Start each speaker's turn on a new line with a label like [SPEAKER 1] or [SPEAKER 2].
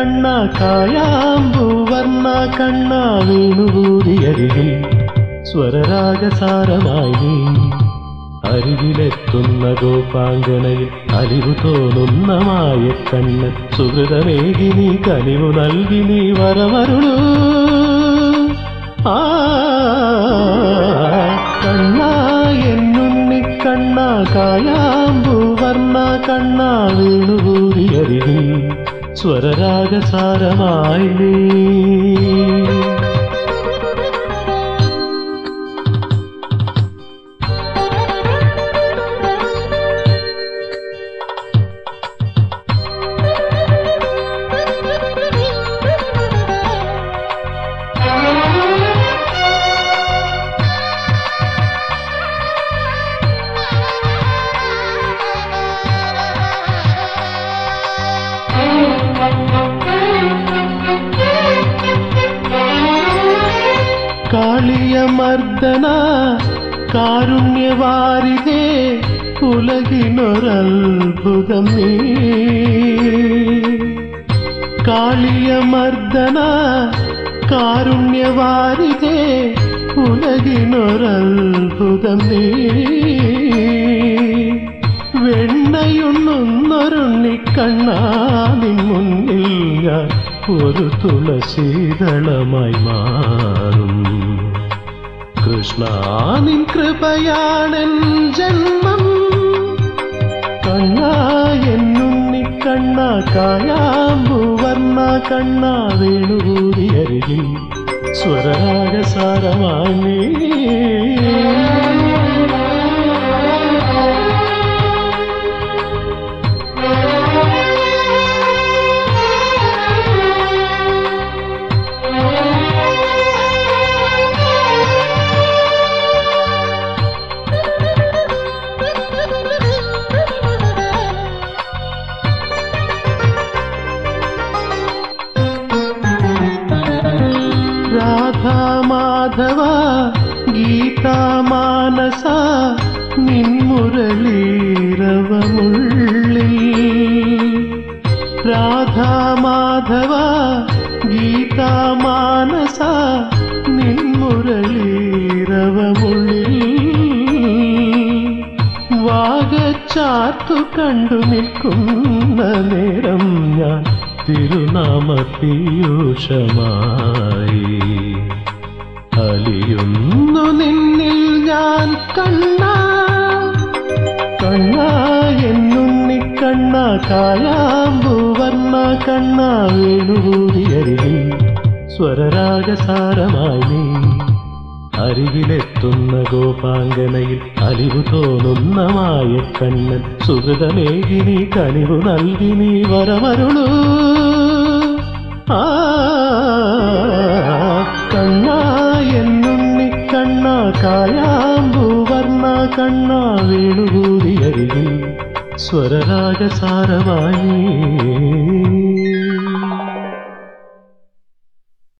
[SPEAKER 1] കണ്ണ കായാമ്പൂവർണ്ണ കണ്ണ വീണുകൂടിയരികിൽ സ്വരരാഗസാരമായി നീ അരികിലെത്തുന്ന ഗോപാംഗനയിൽ അലിവു തോന്നുന്ന മായക്കണ്ണ് സുഹൃതമേകി നീ കനിവു നൽകി നീ വരമരുളൂ കണ്ണാ എന്നുണ്ണി കണ്ണാ കായാമ്പൂവർണ്ണ കണ്ണാ വീണുകൂടിയരികിൽ സ്വരരാഗസാരമായി നീ കാളിയമർദ്ദന കാരുണ്യവാരിതേ ഉലകിനൊരത്ഭുതം നീ കാളിയമർദ്ദന കാരുണ്യവാരിതേ ഉലകിനൊരത്ഭുതം നീ വെണ്ണയുണ്ണുന്നൊരുണ്ണിക്കണ്ണാ നിൻ മുന്നിൽ ഞാൻ ഒരു തുളസീതളമായി മാറും കൃഷ്ണ നിൻ കൃപയാണെൻ ജന്മം കണ്ണാ എന്നുണ്ണി കണ്ണാ കായാമ്പൂവർണ്ണ കണ്ണാ വേണുകൂടിയരികിൽ സ്വരരാഗസാരമായി നീ മാധവ ഗീതാമാനസ നിൻമുരളീരവമുള്ളിൽ രാധാമാധവ ഗീതാമാനസ നിൻമുരളീരവമുള്ളിൽ വാഗച്ചാർത്തു കണ്ടു നിൽക്കുന്ന നേരം ഞാൻ തിരുനാമ പീയൂഷമായി അലിയുന്നു നിന്നിൽ ഞാൻ കണ്ണാ കണ്ണാ എന്നുണ്ണി കണ്ണാ കായാമ്പൂവർണ്ണ കണ്ണാ വേണുകൂടിയരികിൽ സ്വരരാഗസാരമായി നീ അരികിലെത്തുന്ന ഗോപാംഗനയിൽ അലിവു തോന്നുന്ന മായക്കണ്ണൻ സുഹൃതമേകി നീ കനിവു നൽകി നീ വരമരുളൂ കണ്ണാ എന്നുണ്ണി കണ്ണാ കായാമ്പൂവർണ്ണ കണ്ണാ വേണുകൂടിയരികിൽ സ്വരരാഗസാരമായി